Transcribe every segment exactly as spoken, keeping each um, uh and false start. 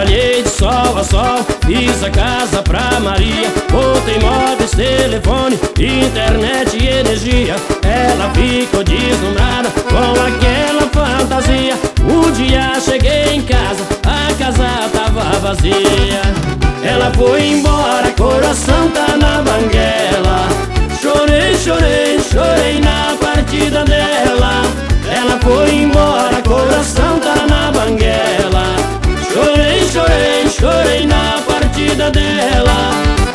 Trabalhei de sol a sol, fiz a casa pra Maria, botei móveis, telefone, internet e energia. Ela ficou deslumbrada com aquela fantasia. Um dia cheguei em casa, a casa tava vazia. Ela foi embora, coração tá na banguela. Chorei, chorei, chorei na partida dela. Ela foi embora, coração tá na banguela. Chorei, chorei, chorei na partida dela.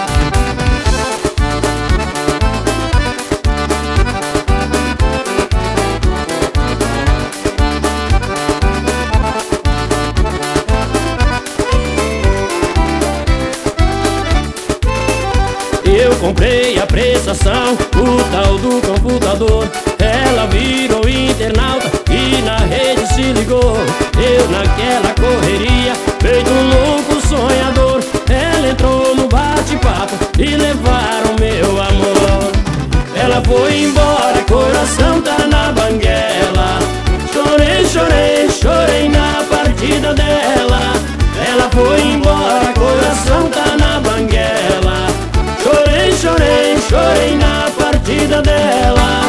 Eu comprei a prestação, o tal do computador. Ela virou internauta e na rede se ligou. Eu naquela correria, feito um louco sonhador. Ela entrou no bate-papo e levaram meu amor. Ela foi embora, coração tá na banguela. Chorei, chorei, chorei na partida dela. Ela foi embora, coração tá na banguela. Chorei, chorei, chorei na partida dela.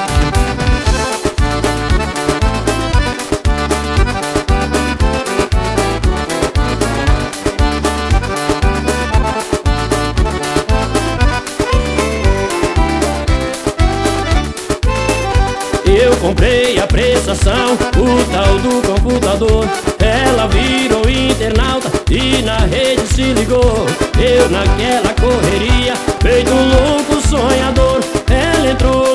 Eu comprei a prestação, o tal do computador. Ela virou internauta e na rede se ligou. Eu naquela correria, feito um louco sonhador. Ela entrou